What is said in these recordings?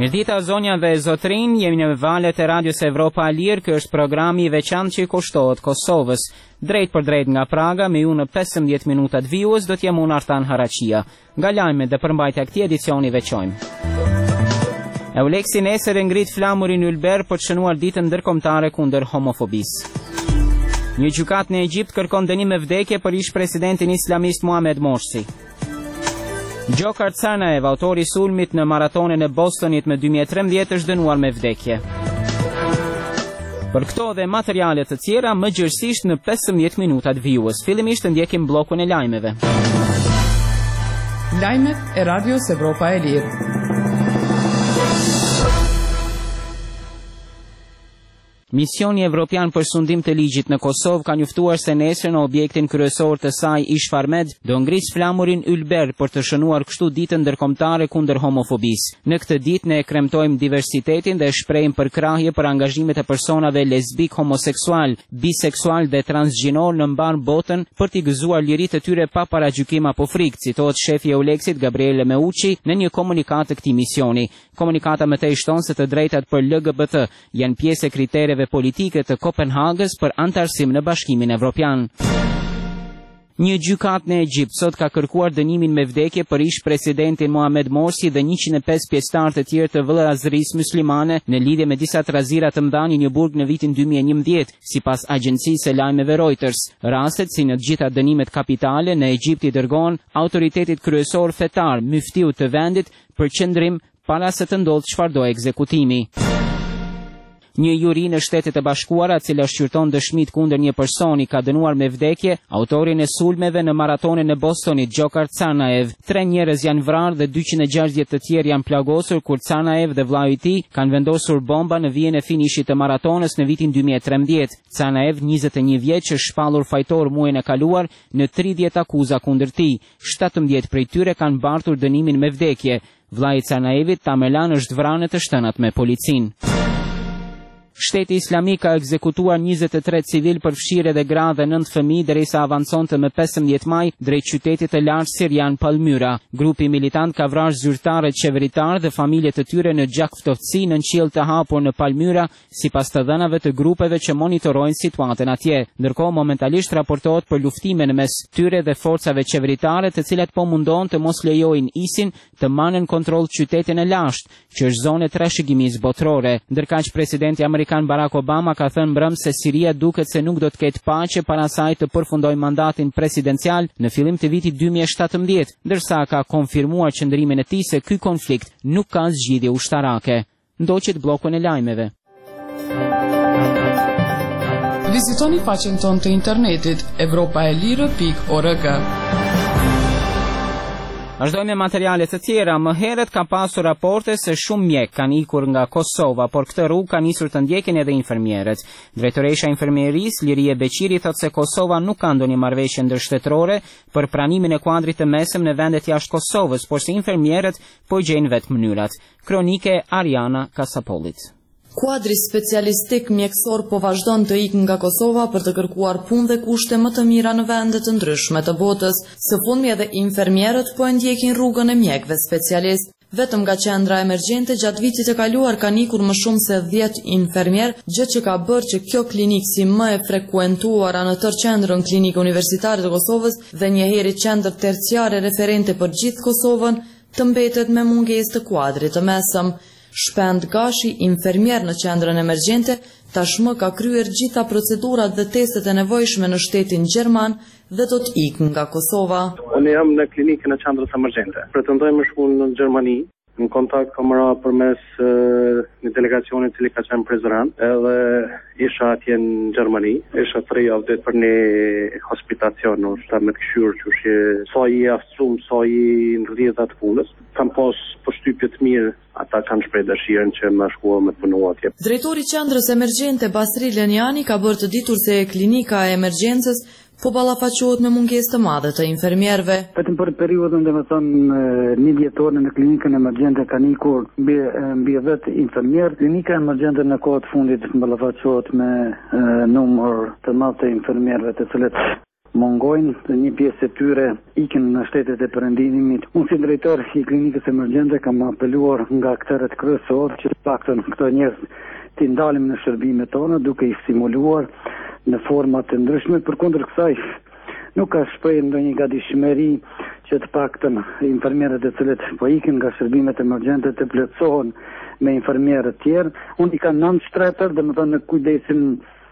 Mirdita zonja dhe zotrin, jemi në valet e radios Evropa e Lirë, ky është programi i veçantë që i kushtohet Kosovës. Drejt për drejt nga Praga, me ju në 15 minutat vijues, do t'jem unë Artan Haraqia. Nga lajmet dhe përmbajtja këtij edicioni veçojmë. Euleksi nesër e ngrit flamurin ylber për të shënuar ditën ndërkombëtare kundër homofobisë. Një gjykatë në Egjipt kërkon dënim me vdekje për ish presidentin islamist Mohamed Morsi. Gjokar Tsarnaev, autori i sulmit në maratonën e Bostonit në 2013, është dënuar me vdekje. Për këto dhe materiale të tjera, më gjërësisht në 15 minutat vijues. Fillimisht ndjekim bllokun e lajmeve. Lajmet e radios Evropa e Lirë. Misioni Evropian për sundim të ligjit në Kosovë ka njoftuar se nesër në objektin kryesor të saj Ish Farmed do ngris flamurin ylber për të shënuar kështu ditën ndërkombëtare kundër homofobisë. Në këtë ditë ne kremtojmë diversitetin dhe shprehim përkrahje për angazhimet e personave lesbik, homoseksual, biseksual dhe transgjinor në mbar botën për t'i gëzuar liritë e tyre pa paragjykim apo frikë, citohet shefi i Euleksit Gabriele Meucci në një komunikat të këtij misioni. Komunikata më tej shton se të drejtat për LGBT janë pjesë e kritereve politike të Kopenhagës për antarësim në Bashkimin Evropian. Një gjykatë në Egjipt sot ka kërkuar dënimin me vdekje për ish presidentin Mohamed Morsi dhe 105 pjesëtar të tjerë të vëllërazërisë muslimane në lidhje me disa trazira të mëdha në një burg në vitin 2011, sipas agjencisë së lajmeve Reuters. Rastet, si në të gjitha dënimet kapitale në Egjipt, i dërgohen autoritetit kryesor fetar, myftiu të vendit, për qëndrim para se të ndodhë çfarëdo ekzekutimi. Një juri në Shtetet e Bashkuara, e cila shqyrton dëshmit kundër një personi, ka dënuar me vdekje autorin e sulmeve në maratonën e Bostonit, Gjokar Tsarnaev. 3 njerëz janë vrarë dhe 260 të tjerë janë plagosur kur Tsarnaev dhe vllai i tij kanë vendosur bomba në vijën e finishit të maratonës në vitin 2013. Tsarnaev, 21 vjeç, është shpallur fajtor muajin e kaluar në 30 akuza kundër tij. 17 prej tyre kanë mbartur dënimin me vdekje. Vllai i Tsarnaevit, Tamerlan, është vrarë në të shtënat me policinë. Shteti Islamik ka ekzekutuar 23 civil për fshirje dhe gra dhe 9 fëmijë derisa avanconte më 15 maj drejt qytetit të lartë sirian Palmyra. Grupi militant ka vrarë zyrtarët qeveritar dhe familjet e tyre në gjak ftoftësi në qiell të hapur në Palmyra, sipas të dhënave të grupeve që monitorojnë situatën atje. Ndërkohë, momentalisht raportohet për luftime në mes tyre dhe forcave qeveritare, të cilat po mundon të mos lejojnë ISIN të marrën kontroll qytetin e lashtë, që është zonë e trashëgimisë botërore. Ndërkaq presidenti amerikan Barack Obama ka thënë mbrëm se Siria duket se nuk do të ketë paqe para saj të përfundojë mandatin presidencial në fillim të vitit 2017, ndërsa ka konfirmuar qëndrimin e tij se ky konflikt nuk ka zgjidhje ushtarake. Ndoqet bllokun e lajmeve. Vizitoni faqen tonë të internetit europaelire.org. Vazhdojmë me materiale të tjera. Më herët ka pasur raporte se shumë mjek kanë ikur nga Kosova, por këtë rrugë ka nisur të ndjekin edhe infermierët. Drejtoresha e infermierisë Lirie Beqiri thotë se Kosova nuk ka ndonjë marrëveshje ndërshtetërore për pranimin e kuadrit të mesëm në vendet jashtë Kosovës, por se infermierët po gjejnë vetë mënyrat. Kronike Ariana Kasapolit. Kuadri specialistik mjekësor po vazhdon të ikë nga Kosova për të kërkuar punë dhe kushte më të mira në vende të ndryshme të botës. Së fundmi edhe infermierët po e ndjekin rrugën e mjekëve specialist. Vetëm nga qendra emergjente gjatë vitit të kaluar kanë ikur më shumë se 10 infermier, gjë që ka bërë që kjo klinikë si më e frekuentuara në tërë qendrën klinikë universitare të Kosovës dhe njëherë qendër terciare referente për gjithë Kosovën, të mbetet me mungesë të kuadrit të mesëm. Shpend Gashi, infermier në qendrën emergjente, tashmë ka kryer gjitha procedurat dhe testet e nevojshme në shtetin gjerman dhe do të ikë nga Kosova. Unë jam në klinikën e qendrës emergjente. Pretendoj më shkull në Gjermani. Në kontakt kam ra përmes një delegacioni i cili ka qenë prezant, edhe isha atje në Gjermani. Isha 3 javë për një hospitacion, është me të këshyrë që është sa i aftësum, sa i në rrjedhat punës. Kam pas përshtypje të mirë, ata kanë shpreh dëshirën që më shkua me të punu atje. Drejtori i qendrës emergjente Basri Lenjani ka bërë të ditur se klinika e emergjencës po ballafaqohet me mungesë të madhe të infermierëve. Vetëm për periudhën një vjetore në klinikën emergjente kanë ikur mbi 10 infermierë. Klinika emergjente në kohët fundit ballafaqohet me numër të madh të infermierëve, të cilët mungojnë, dhe një pjesë e tyre ikin në shtetet e perëndimit. Unë si drejtor i klinikës emergjente kam apeluar nga akteret kryesor që paktën këto njerëz t'i ndalim në shërbimet tona duke i stimuluar në forma të ndryshme. Përkundër kësaj nuk ka shprehur ndonjë gatishmëri që të paktën infermierët e cilët po ikin nga shërbimet emergjente të plotësohen me infermierë të tjerë. Unë i kam 9 shtretër, domethënë në kujdesin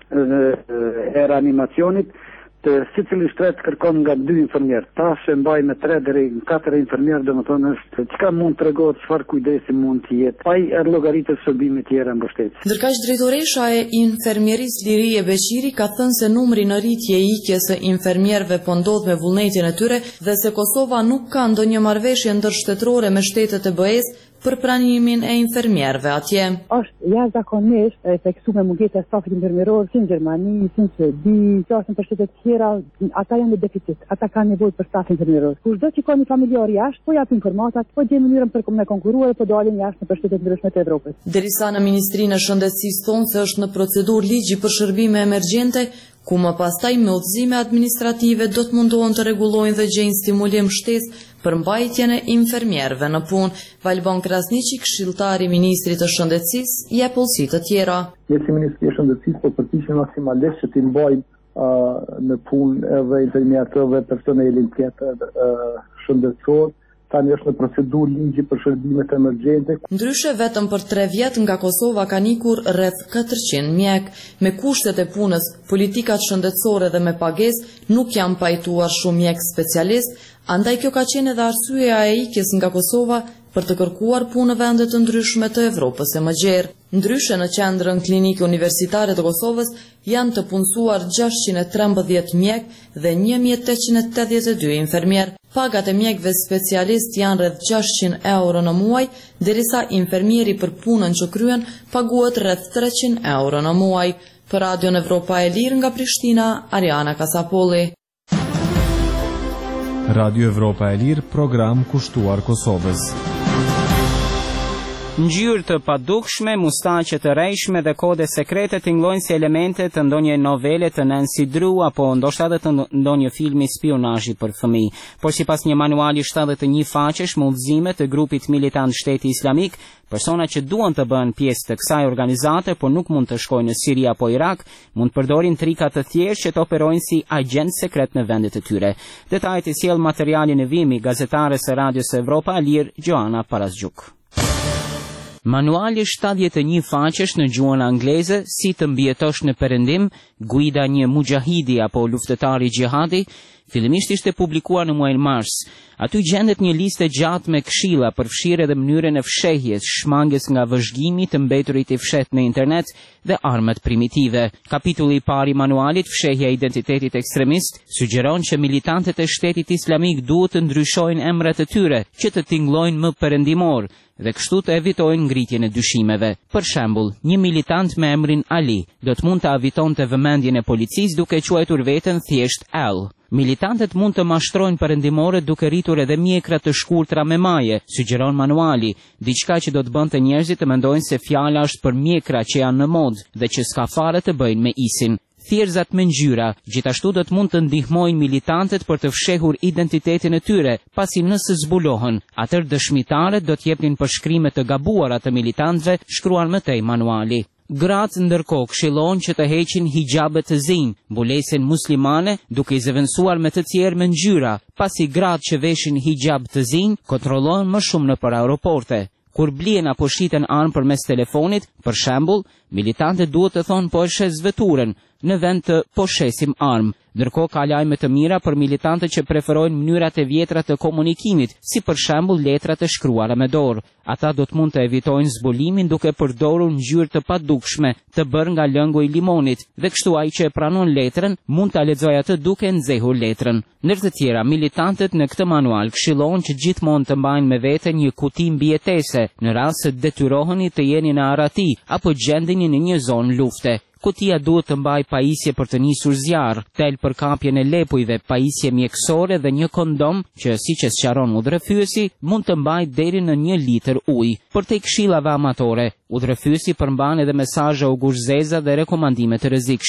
e reanimacionit, të secili shtret kërkon nga 2 infermierë. Tash e mbaj me 3 deri në 4 infermierë, domethënë është çka mund tregohet çfarë kujdesi mund të jetë. Pa i llogaritë shërbime të tjera mbështetjes. Ndërkaq drejtoresha e infermierisë Lirie Beqiri ka thënë se numri në rritje i ikjes së infermierëve po ndodh me vullnetin e tyre dhe se Kosova nuk ka ndonjë marrëveshje ndërshtetërore me shtetet e BE-s për pranimin e infermierëve atje. Është jashtëzakonisht e theksuar mungesa e stafit infermieror si në Gjermani, si në Suedi, si në shtetet të tjera, ata janë në deficit, ata kanë nevojë për staf infermieror. Kushdo që ka një familjar jashtë, po jap informatat, po gjej mënyrën për të konkuruar, po dalin jashtë në shtetet ndryshme të Evropës. Derisa në Ministrinë e Shëndetësisë thonë se është në procedurë ligji për shërbime emergjente, ku më pastaj me udhëzime administrative do të mundohen të rregullojnë dhe gjejnë stimulim shtesë për mbajtjen e infermierëve në punë. Valbon Krasniqi, këshilltari i Ministrit të Shëndetësisë, jep policë të tjera. Ne si Ministri i Shëndetësisë po përpiqemi maksimalisht që të mbajmë në punë edhe infermierët dhe personelin tjetër shëndetësor. Tani është në procedurë ligji për shërbimet emergjente. Ndryshe, vetëm për 3 vjet nga Kosova kanë ikur rreth 400 mjek. Me kushtet e punës, politikat shëndetësore dhe me pagesë nuk janë pajtuar shumë mjek specialist, andaj kjo ka qenë edhe arsyeja e ikjes nga Kosova për të kërkuar punë në vende të ndryshme të Evropës e Mëgjerë. Ndryshe, në qendrën klinike universitare të Kosovës janë të punësuar 613 mjek dhe 1882 infermier. Pagat e mjekëve specialist janë rreth 600 euro në muaj, derisa infermieri për punën që kryen paguhet rreth 300 euro në muaj. Për Radion Evropa e Lirë nga Prishtina, Ariana Kasapolli. Radio Evropa e Lirë, program kushtuar Kosovës. Ngjyrë të padukshme, mustaqe të rrejshme dhe kode sekrete tingëllojnë si elemente të ndonjë novele të Nancy Drew apo ndoshta edhe të ndonjë filmi spionazhi për fëmijë. Por sipas një manuali 71 faqesh me udhëzime të grupit militant Shteti Islamik, persona që duan të bëhen pjesë të kësaj organizate, por nuk mund të shkojnë në Siri apo Irak, mund të përdorin trika të thjeshtë që të operojnë si agent sekret në vendet e tyre. Detajet i sjell materiali në vimi gazetare së Radios Evropa e Lirë, Joana Parazgjuk. Manuali 71 faqesh në gjuhën angleze, si të mbijetosh në perëndim, guida një mujahidi apo luftëtari xhihadi, fillimisht ishte publikuar në muajin mars. Aty gjendet një listë gjatë me këshilla për fshirje dhe mënyrën e fshehjes, shmangjes nga vëzhgimi të mbeturit i fshet në internet dhe armët primitive. Kapitulli i parë i manualit, fshehja e identitetit ekstremist, sugjeron që militantët e Shtetit Islamik duhet të ndryshojnë emrat e tyre që të tingëllojnë më perëndimor dhe kështu të evitojnë ngritjen e dyshimeve. Për shembull, një militant me emrin Ali do të mund të evitonte vëmendjen e policisë duke quajtur veten thjesht Al. Militantët mund të mashtrojnë perëndimorët duke rritur edhe mjekra të shkurtra me maje, sugjeron manuali, diçka që do të bënte njerëzit të mendojnë se fjala është për mjekra që janë në modë dhe që s'ka fare të bëjnë me isin. Thjerëzat me ngjyra gjithashtu do të mund të ndihmojnë militantët për të fshehur identitetin e tyre, pasi nëse zbulohen, atëherë dëshmitarët do të jepnin përshkrime të gabuara të militantëve, shkruan më tej manuali. Gratë ndërkohë këshillohen që të heqin hijabet të zinj, mbulesën muslimane, duke i zëvendësuar me të tjerë me ngjyra, pasi gratë që veshin hijab të zinj kontrollohen më shumë nëpër aeroporte. Kur blien apo shiten armë përmes telefonit, për shembull, militantët duhet të thonë po e shes veturën, në vend të po shesim armë. Ndërkohë ka lajme të mira për militantët që preferojnë mënyrat e vjetra të komunikimit, si për shembull letrat e shkruara me dorë. Ata do të mund të evitojnë zbulimin duke përdorur ngjyrë të padukshme, të bërë nga lëngu i limonit, dhe kështu ai që e pranon letrën mund ta lexojë atë duke nxehur letrën. Ndër të tjera, militantët në këtë manual këshillohen që gjithmonë të mbajnë me vete një kuti mbijetese, në rast se detyroheni të jeni në arati apo gjendeni në një zonë lufte. Kutia duhet të mbaj pajisje për të nisur zjarr, tel për kapjen e lepujve, pajisje mjekësore dhe një kondom që, siç e sqaron udhëfyesi, mund të mbaj deri në 1 litër ujë. Për te këshillave amatore, udhëfyesi përmban edhe mesazhe uguzeza dhe rekomandime të rrezikshme.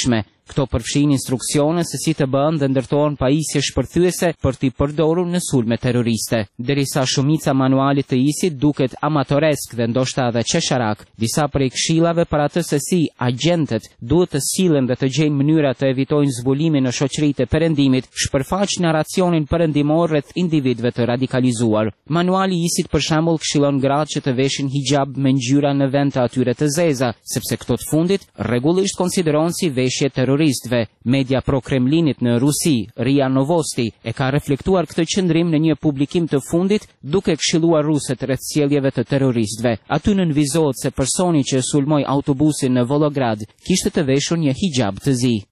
Këto përfshin instruksione se si të bëhen dhe ndërtohen pajisje shpërthyese për t'i përdorur në sulme terroriste. Derisa shumica manualit të ISIT duket amatoresk dhe ndoshta edhe qesharak, disa prej këshillave për atë se si agentët duhet të sillen dhe të gjejnë mënyra të evitojnë zbulimin në shoqëritë e perëndimit, shpërfaq narracionin perëndimor rreth individëve të radikalizuar. Manuali i ISIT për shembull këshillon gratë që të veshin hijab me ngjyra në vend të atyre të zeza, sepse këto të fundit rregullisht konsiderohen si veshje terroristëve. Media pro-Kremlinit në Rusi, RIA Novosti, e ka reflektuar këtë qëndrim në një publikim të fundit duke këshilluar ruset rreth sjelljeve të terroristëve. Aty nënvizohet se personi që sulmoi autobusin në Volograd kishte të veshur një hijab të zi.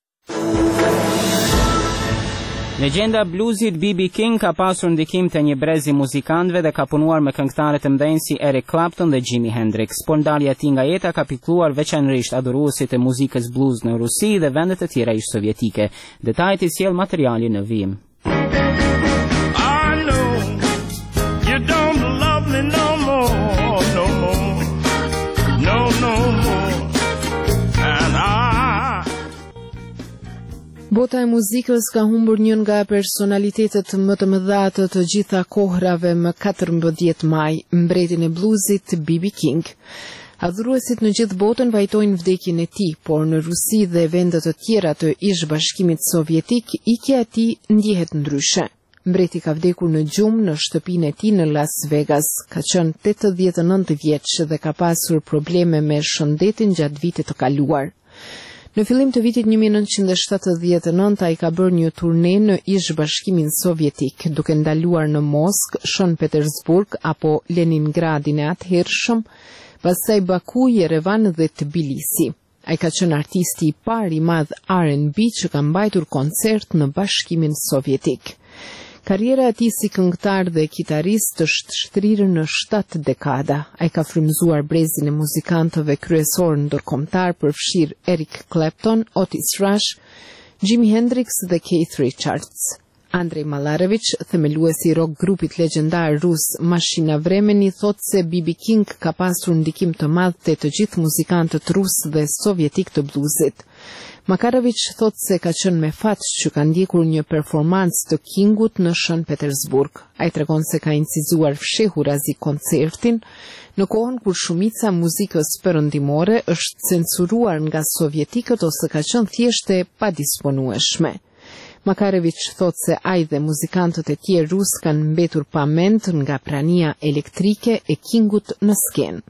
Legjenda bluesit B.B. King ka pasur ndikim të një brezi muzikantëve dhe ka punuar me këngëtarë të mëdhenj si Eric Clapton dhe Jimi Hendrix. Por ndarja e tij nga jeta ka pikëlluar veçanërisht adhuruesit e muzikës blues në Rusi dhe vendet e tjera ish sovjetike. Detajet i sjell materiali në vijim. Bota e muzikës ka humbur një nga personalitetet më të mëdha të gjitha kohrave më 14 maj, mbretin e bluesit B.B. King. Adhuruesit në gjithë botën vajtojnë vdekjen e tij, por në Rusi dhe vende të tjera të ish-bashkimit sovjetik, ikja e tij ndjehet ndryshe. Mbreti ka vdekur në gjumë në shtëpinë e tij në Las Vegas. Ka qenë 89 vjeç dhe ka pasur probleme me shëndetin gjatë vitit të kaluar. Në fillim të vitit 1979 ai ka bërë një turne në ish-bashkimin sovjetik, duke ndaluar në Moskë, Shën Petersburg apo Leningradin e atëhershëm, pastaj Baku, Yerevan dhe Tbilisi. Ai ka qenë artisti i parë i madh R&B që ka mbajtur koncert në Bashkimin Sovjetik. Karriera e tij si këngëtar dhe kitarist është shtrirë në 7 dekada. Ai ka frymëzuar brezin e muzikantëve kryesor ndërkombëtar përfshir Eric Clapton, Otis Rush, Jimi Hendrix dhe Keith Richards. Andrei Malarevic, themeluesi i rock grupit legjendar rus Mashina Vremeni, thotë se B.B. King ka pasur ndikim të madh te të gjithë muzikantët rus dhe sovjetik të bluesit. Makarovic thotë se ka qenë me fat që ka ndjekur një performancë të Kingut në Shën Petersburg. Ai tregon se ka incizuar fshehurazi koncertin në kohën kur shumica muzikës perëndimore është censuruar nga sovjetikët ose ka qenë thjesht e padisponueshme. Makarovic thotë se ai dhe muzikantët e tjerë rus kanë mbetur pa mend nga prania elektrike e Kingut në skenë.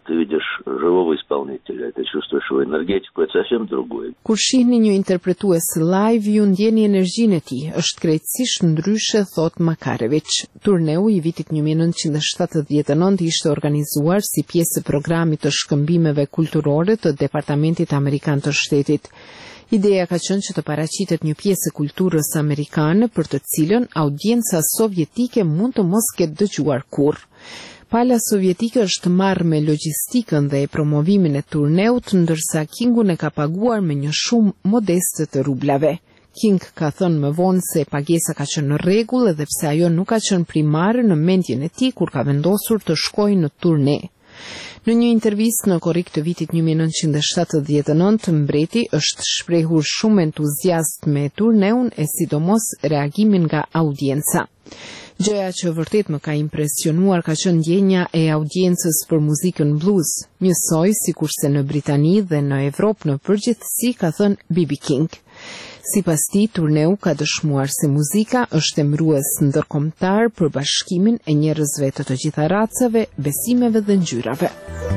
Kur shihni një interpretues live, ju ndjeni energjinë e tij, është krejtësisht ndryshe, thot Makarovic. Turneu i vitit 1979 ishte organizuar si pjesë e programit të shkëmbimeve kulturore të Departamentit Amerikan të Shtetit. Ideja ka qenë që të paraqitet një pjesë e kulturës amerikane për të cilën audienca sovjetike mund të mos ketë dëgjuar kurrë. Pala sovjetike është marrë me logjistikën dhe promovimin e turneut, ndërsa Kingun e ka paguar me një shumë modeste të rublave. King ka thënë më vonë se pagesa ka qenë në rregull edhe pse ajo nuk ka qenë primare në mendjen e tij kur ka vendosur të shkojë në turne. Në një intervistë në korrik të vitit 1979, mbreti është shprehur shumë entuziast me turneun e sidomos reagimin nga audienca. Gjëja që vërtet më ka impresionuar ka qenë ndjenja e audiencës për muzikën blues, njësoj sikurse në Britani dhe në Evropë në përgjithësi, ka thënë B.B. King. Sipas tij, turneu ka dëshmuar se muzika është emërues ndërkombëtar për bashkimin e njerëzve të gjitha racave, besimeve dhe ngjyrave.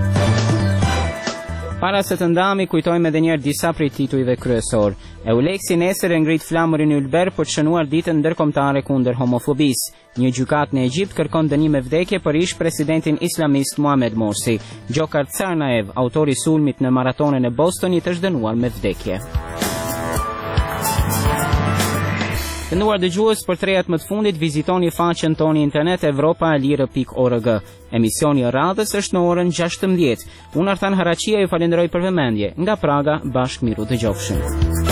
Para se të ndami, kujtojmë edhe njerë disa prej titujve kryesor. Euleksi nesër e ngrit flamurin ylber për të shënuar ditën ndërkombëtare kundër homofobisë. Një gjykatë në Egjipt kërkon dënim me vdekje për ish presidentin islamist Mohamed Morsi. Gjokar Tsarnaev, autori i sulmit në maratonën e Bostonit, është dënuar me vdekje. Të nduar dëgjues, për 3 më të fundit vizitoni faqen tonë internet evropaelire.org. Emisioni i radhës është në orën 16. Unë Arthan Haraqia ju falenderoj për vëmendje. Nga Praga, bashkë miru dëgjofshim.